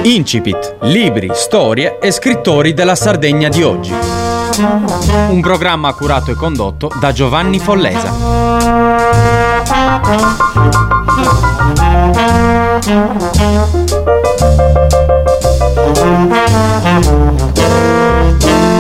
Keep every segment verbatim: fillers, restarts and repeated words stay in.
Incipit, libri, storie e scrittori della Sardegna di oggi. Un programma curato e condotto da Giovanni Follesa.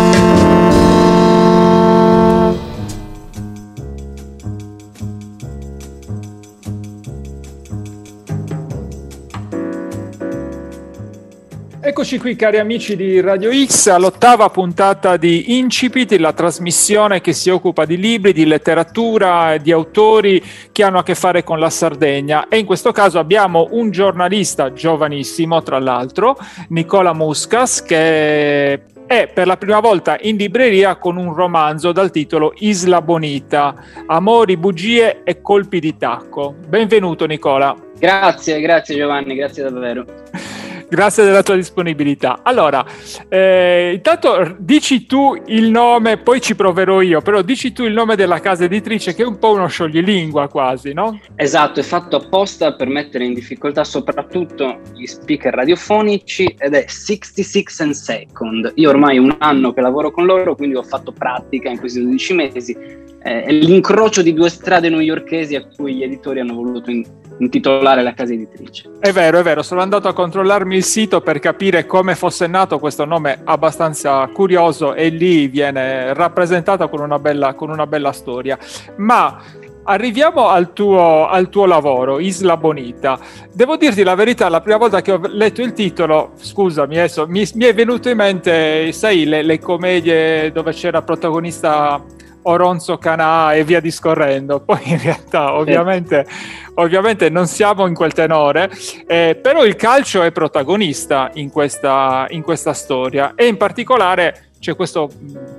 Eccoci qui, cari amici di Radio X, all'ottava puntata di Incipit, la trasmissione che si occupa di libri, di letteratura e di autori che hanno a che fare con la Sardegna. E in questo caso abbiamo un giornalista giovanissimo, tra l'altro, Nicola Muscas, che è per la prima volta in libreria con un romanzo dal titolo Isla Bonita, amori, bugie e colpi di tacco. Benvenuto Nicola. Grazie, grazie Giovanni, grazie davvero. Grazie della tua disponibilità. Allora, eh, intanto dici tu il nome, poi ci proverò io, però dici tu il nome della casa editrice, che è un po' uno scioglilingua quasi, no? Esatto, è fatto apposta per mettere in difficoltà soprattutto gli speaker radiofonici, ed è sessantasei and Second. Io ormai un anno che lavoro con loro, quindi ho fatto pratica in questi dodici mesi. Eh, è l'incrocio di due strade newyorkesi a cui gli editori hanno voluto in- intitolare la casa editrice. È vero, è vero, sono andato a controllarmi il sito per capire come fosse nato questo nome abbastanza curioso, e lì viene rappresentata con una bella, con una bella storia. Ma arriviamo al tuo, al tuo lavoro, Isla Bonita. Devo dirti la verità, la prima volta che ho letto il titolo, scusami, adesso, mi, mi è venuto in mente, sai, le, le commedie dove c'era protagonista Oronzo Canà e via discorrendo. Poi in realtà ovviamente, ovviamente non siamo in quel tenore, eh, però il calcio è protagonista in questa, in questa storia, e in particolare c'è questo,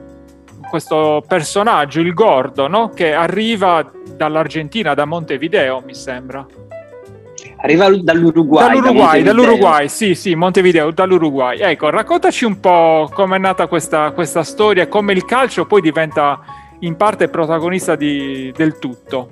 questo personaggio, il Gordo, no? Che arriva dall'Argentina, da Montevideo mi sembra. Arriva dall'Uruguay. Dall'Uruguay, da dall'Uruguay, sì, sì, Montevideo, dall'Uruguay. Ecco, raccontaci un po' com'è nata questa, questa storia, come il calcio poi diventa in parte protagonista di, del tutto.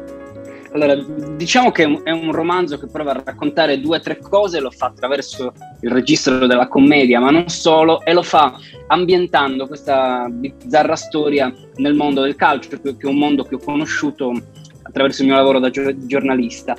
Allora, diciamo che è un romanzo che prova a raccontare due o tre cose, lo fa attraverso il registro della commedia, ma non solo, e lo fa ambientando questa bizzarra storia nel mondo del calcio, che è un mondo che ho conosciuto attraverso il mio lavoro da giornalista.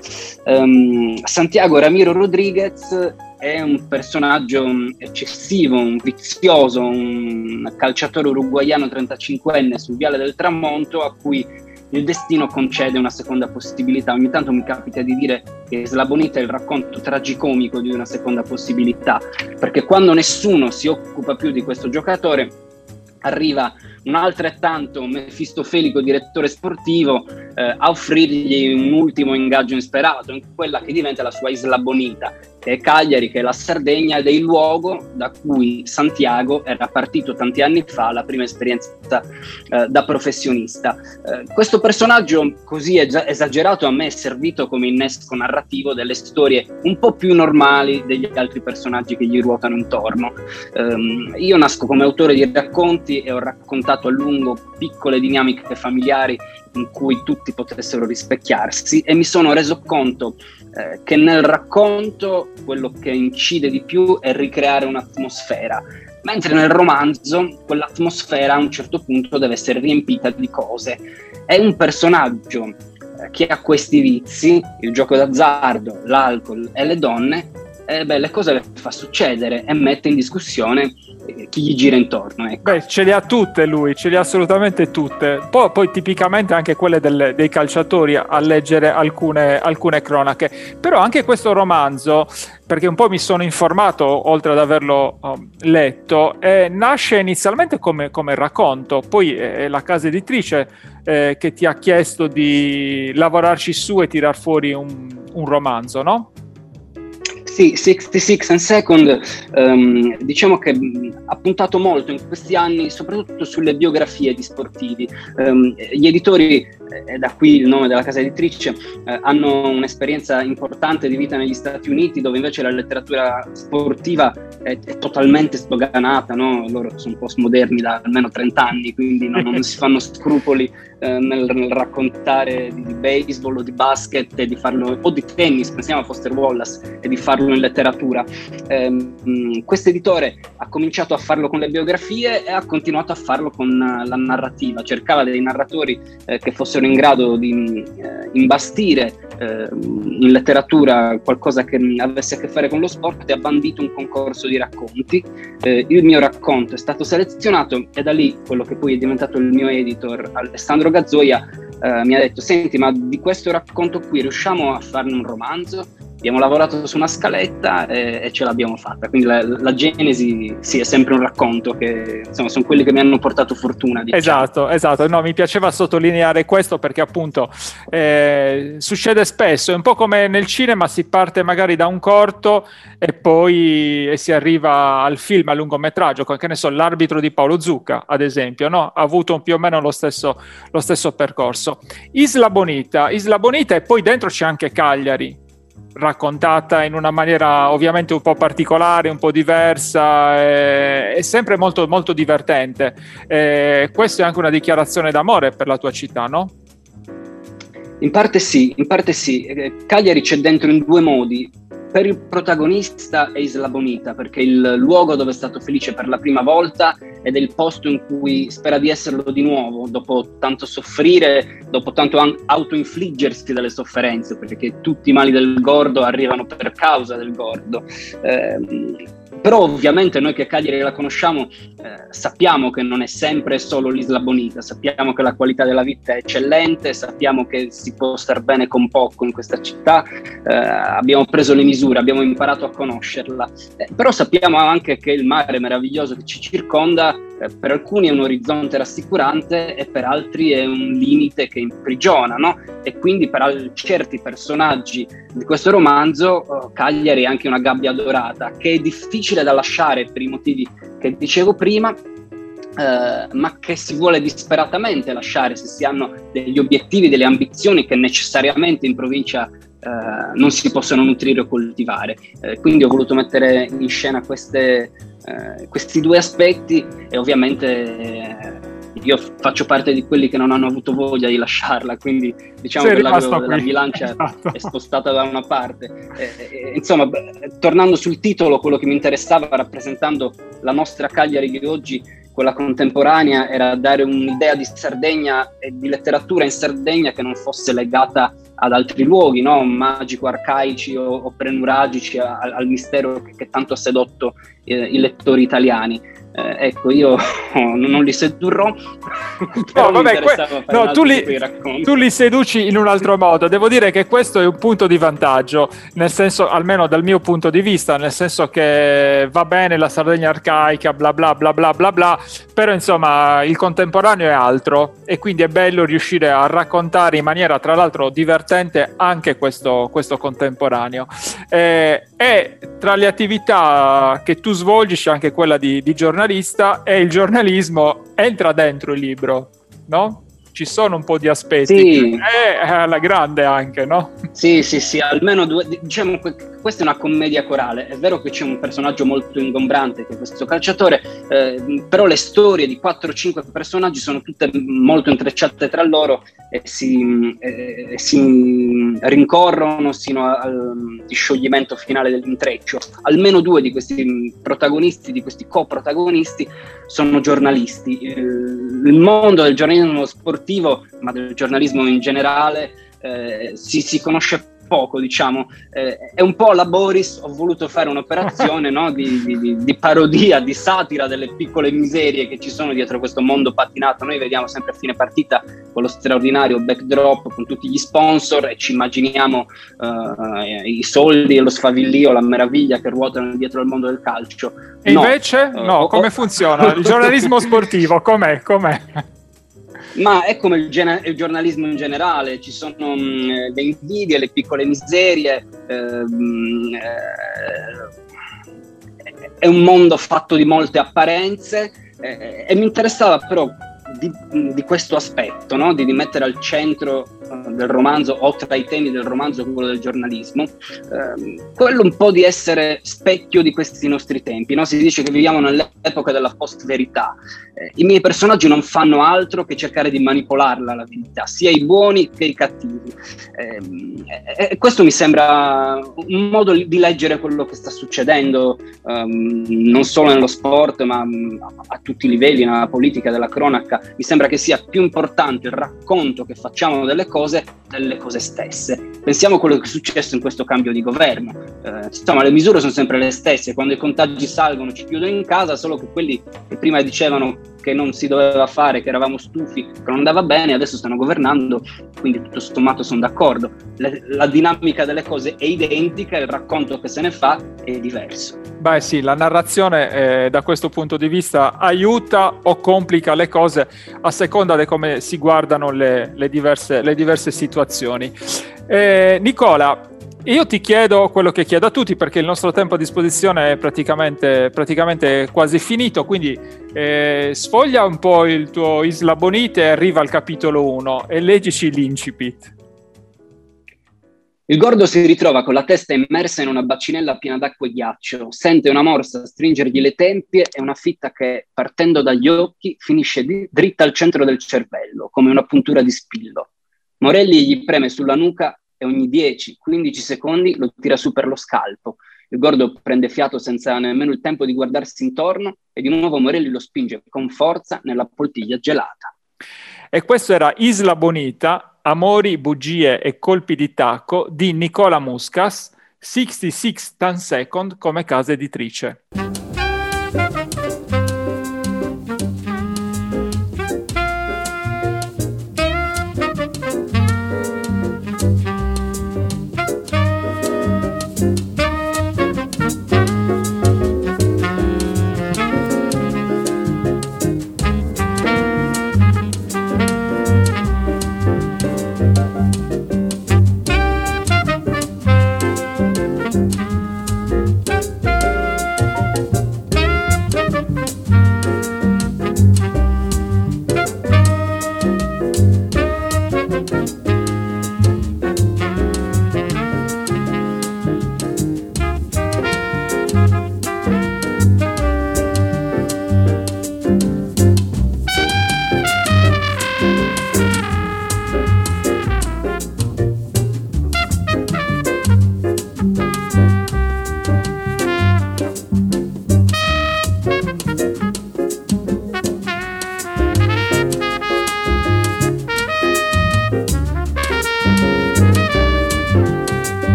Um, Santiago Ramiro Rodriguez è un personaggio eccessivo, un vizioso, un calciatore uruguaiano trentacinquenne sul viale del tramonto, a cui il destino concede una seconda possibilità. Ogni tanto mi capita di dire che Isla Bonita è il racconto tragicomico di una seconda possibilità, perché quando nessuno si occupa più di questo giocatore, arriva un altrettanto mefistofelico direttore sportivo eh, a offrirgli un ultimo ingaggio insperato in quella che diventa la sua Isla Bonita, che è Cagliari, che è la Sardegna, ed è il luogo da cui Santiago era partito tanti anni fa, la prima esperienza eh, da professionista. Eh, questo personaggio così esagerato a me è servito come innesco narrativo delle storie un po' più normali degli altri personaggi che gli ruotano intorno. Eh, io nasco come autore di racconti e ho raccontato a lungo piccole dinamiche familiari in cui tutti potessero rispecchiarsi, e mi sono reso conto eh, che nel racconto quello che incide di più è ricreare un'atmosfera, mentre nel romanzo quell'atmosfera a un certo punto deve essere riempita di cose. È un personaggio eh, che ha questi vizi, il gioco d'azzardo, l'alcol e le donne, e beh, le cose le fa succedere e mette in discussione chi gli gira intorno, ecco. Beh, ce le ha tutte lui, ce le ha assolutamente tutte. Poi, poi tipicamente anche quelle delle, dei calciatori, a leggere alcune, alcune cronache. Però anche questo romanzo, perché un po' mi sono informato oltre ad averlo um, letto, eh, nasce inizialmente come, come racconto, poi è la casa editrice eh, che ti ha chiesto di lavorarci su e tirar fuori un, un romanzo, no? Sì, sessantasei and Second, um, diciamo che mh, ha puntato molto in questi anni soprattutto sulle biografie di sportivi. Um, gli editori, e da qui il nome della casa editrice, eh, hanno un'esperienza importante di vita negli Stati Uniti, dove invece la letteratura sportiva è, è totalmente sdoganata, no? Loro sono postmoderni da almeno trenta anni, quindi non, non si fanno scrupoli eh, nel, nel raccontare di, di baseball o di basket e di farlo, o di tennis, pensiamo a Foster Wallace, e di farlo in letteratura. Eh, questo editore ha cominciato a farlo con le biografie e ha continuato a farlo con uh, la narrativa, cercava dei narratori eh, che fossero in grado di eh, imbastire eh, in letteratura qualcosa che avesse a che fare con lo sport, e ha bandito un concorso di racconti. Eh, il mio racconto è stato selezionato e da lì quello che poi è diventato il mio editor, Alessandro Gazzoia, eh, mi ha detto: senti, ma di questo racconto qui riusciamo a farne un romanzo? Abbiamo lavorato su una scaletta e, e ce l'abbiamo fatta. Quindi la, la genesi sì, è sempre un racconto, che insomma sono quelli che mi hanno portato fortuna, diciamo. Esatto, esatto. No, mi piaceva sottolineare questo perché appunto eh, succede spesso, è un po' come nel cinema, si parte magari da un corto e poi e si arriva al film, al lungometraggio, che ne so, L'arbitro di Paolo Zucca, ad esempio, no? Ha avuto più o meno lo stesso, lo stesso percorso. Isla Bonita, Isla Bonita, e poi dentro c'è anche Cagliari, raccontata in una maniera ovviamente un po' particolare, un po' diversa, eh, è sempre molto, molto divertente. Eh, questa è anche una dichiarazione d'amore per la tua città, no? In parte sì, in parte sì. Cagliari c'è dentro in due modi. Per il protagonista è Isla Bonita, perché è il luogo dove è stato felice per la prima volta ed è il posto in cui spera di esserlo di nuovo, dopo tanto soffrire, dopo tanto autoinfliggersi delle sofferenze, perché tutti i mali del gordo arrivano per causa del gordo. Eh, però ovviamente noi che Cagliari la conosciamo eh, sappiamo che non è sempre solo l'Isla Bonita, sappiamo che la qualità della vita è eccellente, sappiamo che si può star bene con poco in questa città, eh, abbiamo preso le misure, abbiamo imparato a conoscerla, eh, però sappiamo anche che il mare meraviglioso che ci circonda eh, per alcuni è un orizzonte rassicurante e per altri è un limite che imprigiona, no? E quindi per al- certi personaggi di questo romanzo oh, Cagliari è anche una gabbia dorata che è difficile da lasciare per i motivi che dicevo prima, eh, ma che si vuole disperatamente lasciare se si hanno degli obiettivi, delle ambizioni che necessariamente in provincia eh, non si possono nutrire o coltivare. Eh, quindi ho voluto mettere in scena queste, eh, questi due aspetti e ovviamente eh, io faccio parte di quelli che non hanno avuto voglia di lasciarla, quindi diciamo Sei che la, rimasto la qui. bilancia Esatto. è spostata da una parte. Eh, eh, insomma, beh, tornando sul titolo, quello che mi interessava rappresentando la nostra Cagliari di oggi, quella contemporanea, era dare un'idea di Sardegna e di letteratura in Sardegna che non fosse legata ad altri luoghi, no? Magico-arcaici o, o prenuragici a, al mistero che, che tanto ha sedotto eh, i lettori italiani. Eh, ecco, io non li sedurrò. No, vabbè, que- no, tu, li, tu li seduci in un altro modo. Devo dire che questo è un punto di vantaggio, nel senso, almeno dal mio punto di vista, nel senso che va bene la Sardegna arcaica, bla bla bla bla bla bla, però insomma il contemporaneo è altro e quindi è bello riuscire a raccontare in maniera tra l'altro divertente anche questo, questo contemporaneo. Eh, e tra le attività che tu svolgi c'è anche quella di, di giornalista, e il giornalismo entra dentro il libro, no? Ci sono un po' di aspetti, sì. È alla grande anche, no? Sì, sì, sì, almeno due, diciamo che questa è una commedia corale. È vero che c'è un personaggio molto ingombrante che è questo calciatore, eh, però le storie di quattro o cinque personaggi sono tutte molto intrecciate tra loro e si, eh, si rincorrono sino al scioglimento finale dell'intreccio. Almeno due di questi protagonisti, di questi coprotagonisti, sono giornalisti. Il mondo del giornalismo sportivo, ma del giornalismo in generale, eh, si, si conosce poco, diciamo. Eh, è un po' la Boris, ho voluto fare un'operazione no, di, di, di parodia, di satira delle piccole miserie che ci sono dietro questo mondo pattinato. Noi vediamo sempre a fine partita quello straordinario backdrop con tutti gli sponsor e ci immaginiamo uh, i soldi e lo sfavillio, la meraviglia che ruotano dietro al mondo del calcio. E no, invece no, uh, come oh, funziona? Il giornalismo sportivo com'è? com'è? Ma è come il, gen- il giornalismo in generale, ci sono mh, le invidie, le piccole miserie, ehm, eh, è un mondo fatto di molte apparenze eh, e mi interessava però di, di questo aspetto, no? di, di mettere al centro del romanzo, o tra i temi del romanzo quello del giornalismo, eh, quello un po' di essere specchio di questi nostri tempi, no? Si dice che viviamo nell'epoca della post-verità. Eh, i miei personaggi non fanno altro che cercare di manipolarla la verità, sia i buoni che i cattivi. Eh, e questo mi sembra un modo di leggere quello che sta succedendo, um, non solo nello sport, ma um, a tutti i livelli, nella politica, della cronaca. Mi sembra che sia più importante il racconto che facciamo delle cose delle cose stesse. Pensiamo a quello che è successo in questo cambio di governo. Eh, insomma, le misure sono sempre le stesse. Quando i contagi salgono ci chiudono in casa, solo che quelli che prima dicevano che non si doveva fare, che eravamo stufi, che non andava bene, adesso stanno governando, quindi tutto sommato sono d'accordo. Le, la dinamica delle cose è identica, il racconto che se ne fa è diverso. Beh sì, la narrazione eh, da questo punto di vista aiuta o complica le cose a seconda di come si guardano le, le, diverse, le diverse situazioni. Eh, Nicola, io ti chiedo quello che chiedo a tutti, perché il nostro tempo a disposizione è praticamente, praticamente quasi finito, quindi eh, sfoglia un po' il tuo Isla Bonita e arriva al capitolo uno e leggici l'incipit. Il gordo si ritrova con la testa immersa in una bacinella piena d'acqua e ghiaccio, sente una morsa stringergli le tempie e una fitta che, partendo dagli occhi, finisce di- dritta al centro del cervello, come una puntura di spillo. Morelli gli preme sulla nuca e ogni dieci quindici secondi lo tira su per lo scalpo. Il gordo prende fiato senza nemmeno il tempo di guardarsi intorno e di nuovo Morelli lo spinge con forza nella poltiglia gelata. E questo era Isla Bonita, Amori, bugie e colpi di tacco di Nicola Muscas, sessantasei Tan Second come casa editrice.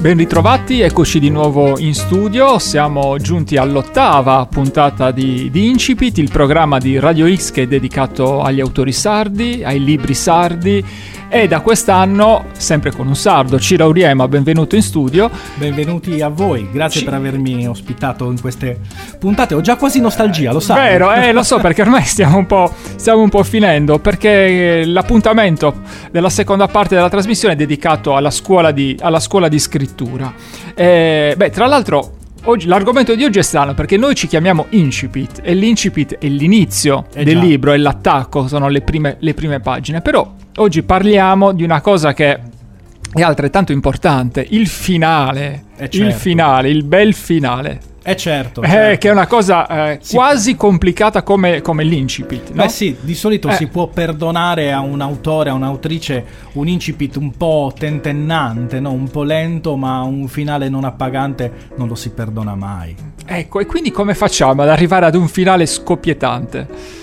ben ritrovati, eccoci di nuovo in studio. Siamo giunti all'ottava puntata di, di Incipit, il programma di Radio X che è dedicato agli autori sardi, ai libri sardi, e da quest'anno sempre con un sardo, Ciro Auriema. Benvenuto in studio. Benvenuti a voi, grazie C- per avermi ospitato in queste puntate. Ho già quasi nostalgia, lo sai. Vero, eh, lo so, perché ormai stiamo un po', stiamo un po' finendo, perché l'appuntamento della seconda parte della trasmissione è dedicato alla scuola di, alla scuola di scrittura. Eh, beh, tra l'altro oggi, l'argomento di oggi è strano perché noi ci chiamiamo Incipit e l'incipit è l'inizio eh del già. libro, è l'attacco, sono le prime, le prime pagine. Però oggi parliamo di una cosa che è altrettanto importante, il finale, eh certo. il finale, il bel finale. Eh certo, eh, certo. Che è una cosa eh, quasi complicata come, come l'incipit, no? Beh sì, di solito eh. si può perdonare a un autore, a un'autrice un incipit un po' tentennante, no? Un po' lento, ma un finale non appagante non lo si perdona mai. Ecco, e quindi come facciamo ad arrivare ad un finale scoppiettante?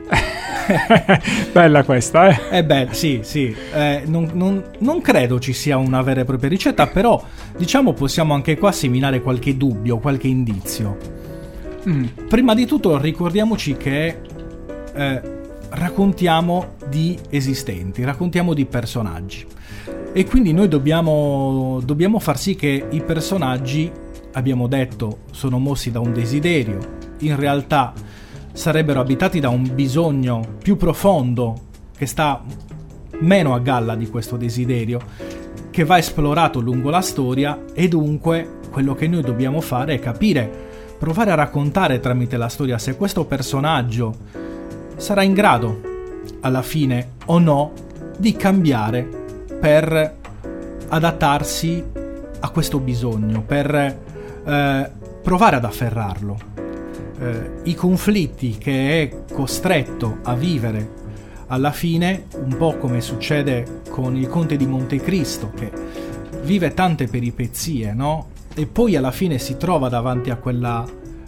Bella questa, eh? Eh beh, sì, sì. Eh, non, non, non credo ci sia una vera e propria ricetta, però diciamo possiamo anche qua seminare qualche dubbio, qualche indizio. Mm. Prima di tutto ricordiamoci che eh, raccontiamo di esistenti, raccontiamo di personaggi. E quindi noi dobbiamo, dobbiamo far sì che i personaggi, abbiamo detto, sono mossi da un desiderio, in realtà sarebbero abitati da un bisogno più profondo che sta meno a galla di questo desiderio, che va esplorato lungo la storia. E dunque quello che noi dobbiamo fare è capire, provare a raccontare tramite la storia se questo personaggio sarà in grado alla fine o no di cambiare per adattarsi a questo bisogno, per eh, provare ad afferrarlo. Uh, i conflitti che è costretto a vivere alla fine, un po' come succede con il Conte di Montecristo, che vive tante peripezie, no? E poi alla fine si trova davanti a quella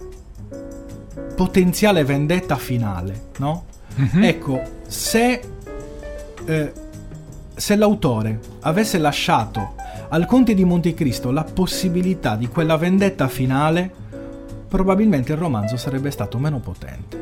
potenziale vendetta finale, no? Mm-hmm. Ecco, se eh, se l'autore avesse lasciato al Conte di Montecristo la possibilità di quella vendetta finale, probabilmente il romanzo sarebbe stato meno potente.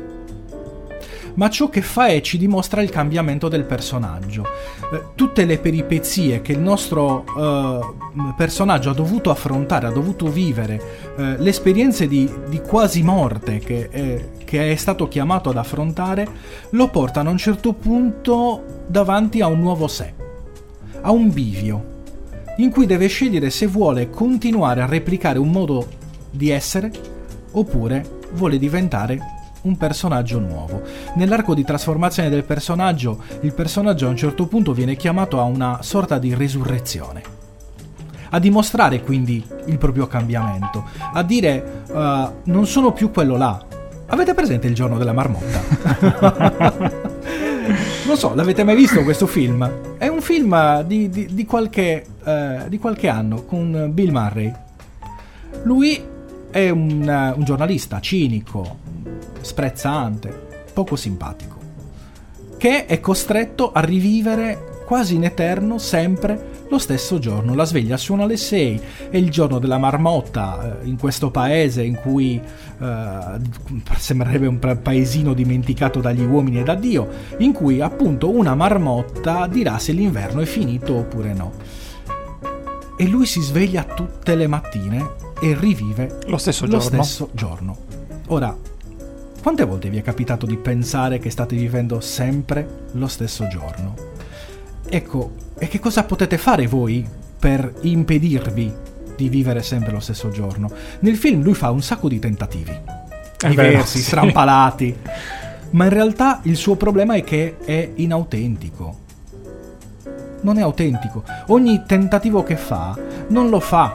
Ma ciò che fa è ci dimostra il cambiamento del personaggio. Eh, tutte le peripezie che il nostro eh, personaggio ha dovuto affrontare, ha dovuto vivere, eh, le esperienze di, di quasi morte che è, che è stato chiamato ad affrontare, lo portano a un certo punto davanti a un nuovo sé, a un bivio, in cui deve scegliere se vuole continuare a replicare un modo di essere oppure vuole diventare un personaggio nuovo. Nell'arco di trasformazione del personaggio, il personaggio a un certo punto viene chiamato a una sorta di resurrezione, a dimostrare quindi il proprio cambiamento, a dire uh, non sono più quello là. Avete presente Il giorno della marmotta? Non so, l'avete mai visto questo film? È un film di, di, di, qualche, uh, di qualche anno con Bill Murray. Lui è un, un giornalista cinico, sprezzante, poco simpatico, che è costretto a rivivere quasi in eterno sempre lo stesso giorno. La sveglia suona alle sei, è il giorno della marmotta, eh, in questo paese in cui eh, sembrerebbe un paesino dimenticato dagli uomini e da Dio, in cui appunto una marmotta dirà se l'inverno è finito oppure no. E lui si sveglia tutte le mattine e rivive lo stesso lo giorno. stesso giorno. Ora, quante volte vi è capitato di pensare che state vivendo sempre lo stesso giorno? Ecco, e che cosa potete fare voi per impedirvi di vivere sempre lo stesso giorno? Nel film lui fa un sacco di tentativi, è diversi, vero, sì. strampalati, ma in realtà il suo problema è che è inautentico. Non è autentico. Ogni tentativo che fa non lo fa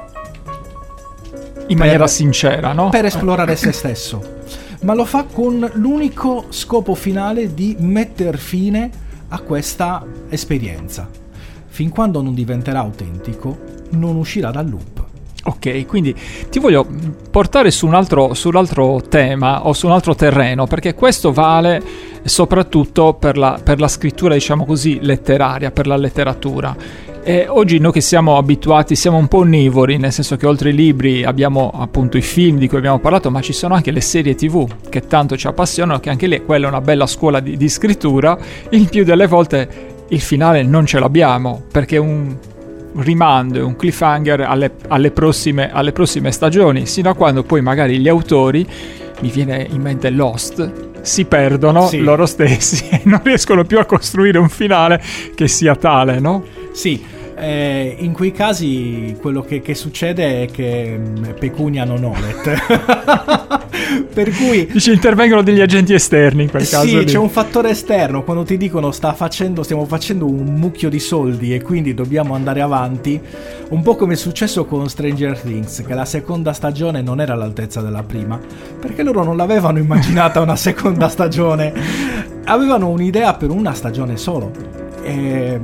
in maniera sincera, no? Per esplorare se stesso, ma lo fa con l'unico scopo finale di metter fine a questa esperienza. Fin quando non diventerà autentico, non uscirà dal loop. Ok, quindi ti voglio portare su un altro, su un altro tema o su un altro terreno, perché questo vale soprattutto per la, per la scrittura, diciamo così, letteraria, per la letteratura. E oggi noi che siamo abituati, siamo un po' onnivori, nel senso che oltre ai libri abbiamo appunto i film di cui abbiamo parlato, ma ci sono anche le serie tv che tanto ci appassionano, che anche lì quella è una bella scuola di, di scrittura. Il più delle volte il finale non ce l'abbiamo, perché un rimando, un cliffhanger alle, alle, prossime, alle prossime stagioni, sino a quando poi magari gli autori, mi viene in mente Lost, si perdono sì. loro stessi e non riescono più a costruire un finale che sia tale, no? Sì, eh, in quei casi quello che, che succede è che pecunia non olet. Per cui ci intervengono degli agenti esterni in quel sì, caso. Sì, c'è un fattore esterno. Quando ti dicono sta facendo, stiamo facendo un mucchio di soldi e quindi dobbiamo andare avanti, un po' come è successo con Stranger Things, che la seconda stagione non era all'altezza della prima, perché loro non l'avevano immaginata una seconda stagione, avevano un'idea per una stagione solo. E,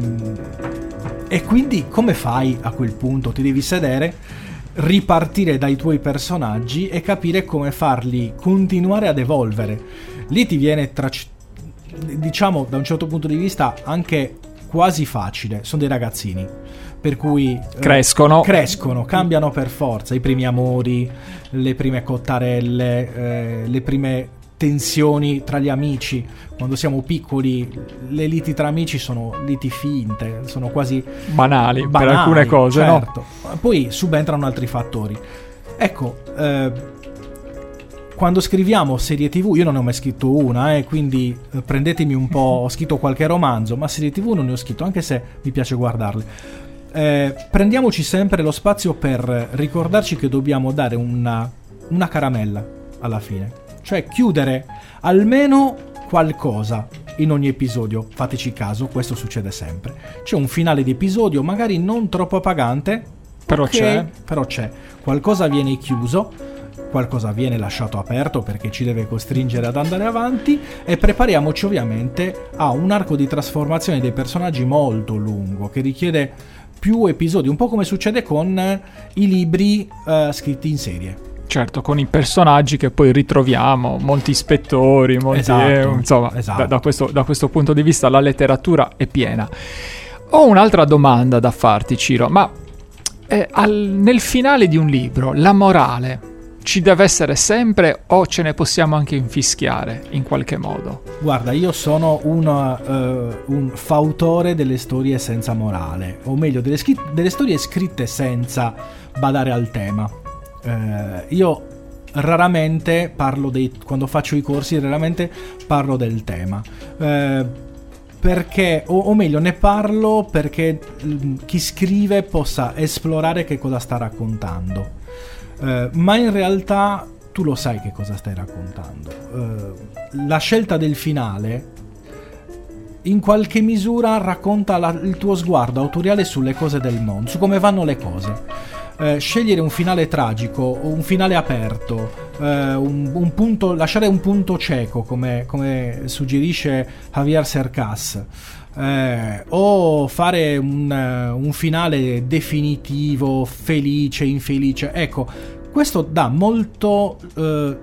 e quindi come fai a quel punto? Ti devi sedere, ripartire dai tuoi personaggi e capire come farli continuare ad evolvere. Lì ti viene, tra, diciamo, da un certo punto di vista anche quasi facile. Sono dei ragazzini, per cui crescono, eh, crescono, cambiano per forza i primi amori, le prime cottarelle, eh, le prime tensioni tra gli amici. Quando siamo piccoli le liti tra amici sono liti finte, sono quasi banali, banali per alcune cose, certo. No? Poi subentrano altri fattori. Ecco, eh, quando scriviamo serie tv, io non ne ho mai scritto una, eh, quindi eh, prendetemi un po', ho scritto qualche romanzo, ma serie tv non ne ho scritto, anche se mi piace guardarle. Eh, prendiamoci sempre lo spazio per ricordarci che dobbiamo dare una, una caramella alla fine, cioè chiudere almeno qualcosa in ogni episodio. Fateci caso, questo succede sempre. C'è un finale di episodio, magari non troppo appagante, però okay, c'è. Però c'è. Qualcosa viene chiuso, qualcosa viene lasciato aperto perché ci deve costringere ad andare avanti, e prepariamoci ovviamente a un arco di trasformazione dei personaggi molto lungo, che richiede più episodi, un po' come succede con i libri uh, scritti in serie. Certo, con i personaggi che poi ritroviamo, molti ispettori, molti, esatto, eh, insomma, esatto. da, da, questo, da questo punto di vista la letteratura è piena. Ho un'altra domanda da farti, Ciro, ma eh, al, nel finale di un libro la morale ci deve essere sempre o ce ne possiamo anche infischiare in qualche modo? Guarda, io sono un, uh, un fautore delle storie senza morale, o meglio delle, scri- delle storie scritte senza badare al tema. Uh, io raramente parlo dei, quando faccio i corsi raramente parlo del tema, uh, perché o, o meglio ne parlo perché um, chi scrive possa esplorare che cosa sta raccontando, uh, ma in realtà tu lo sai che cosa stai raccontando. Uh, la scelta del finale in qualche misura racconta la, il tuo sguardo autoriale sulle cose del mondo, su come vanno le cose. Eh, scegliere un finale tragico o un finale aperto, eh, un, un punto, lasciare un punto cieco come, come suggerisce Javier Cercas, eh, o fare un, un finale definitivo, felice, infelice, ecco, questo dà molto eh,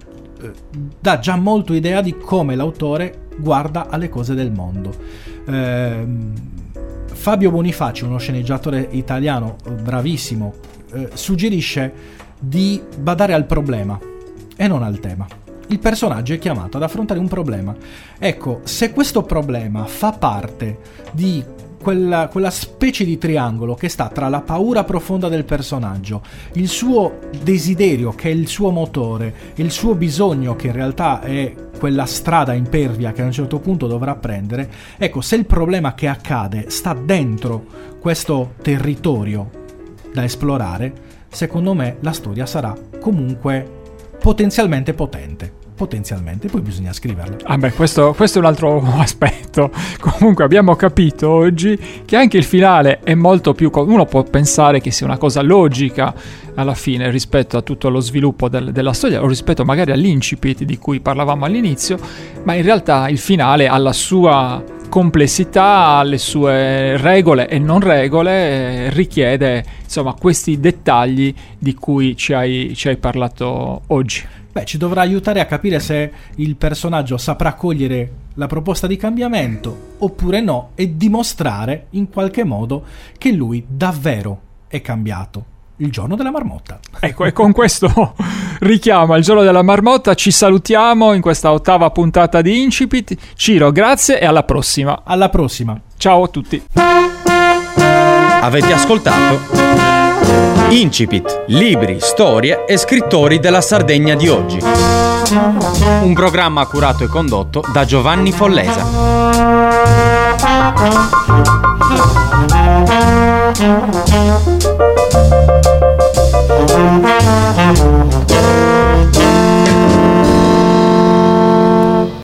dà già molto idea di come l'autore guarda alle cose del mondo. eh, Fabio Bonifaci, uno sceneggiatore italiano bravissimo, eh, suggerisce di badare al problema e non al tema. Il personaggio è chiamato ad affrontare un problema. Ecco, se questo problema fa parte di quella, quella specie di triangolo che sta tra la paura profonda del personaggio, il suo desiderio che è il suo motore, il suo bisogno che in realtà è quella strada impervia che a un certo punto dovrà prendere, ecco, se il problema che accade sta dentro questo territorio da esplorare, secondo me la storia sarà comunque potenzialmente potente. Potenzialmente, poi bisogna scriverla. Ah beh, questo, questo è un altro aspetto. Comunque abbiamo capito oggi che anche il finale è molto più... Uno può pensare che sia una cosa logica alla fine rispetto a tutto lo sviluppo del, della storia, o rispetto magari all'incipit di cui parlavamo all'inizio, ma in realtà il finale ha la sua complessità, le sue regole e non regole, eh, richiede insomma questi dettagli di cui ci hai, ci hai parlato oggi. Beh, ci dovrà aiutare a capire se il personaggio saprà cogliere la proposta di cambiamento oppure no, e dimostrare in qualche modo che lui davvero è cambiato il giorno della marmotta. Ecco, e con questo richiamo al giorno della marmotta ci salutiamo in questa ottava puntata di Incipit. Ciro, grazie e alla prossima. Alla prossima. Ciao a tutti. Avete ascoltato Incipit, libri, storie e scrittori della Sardegna di oggi. Un programma curato e condotto da Giovanni Follesa.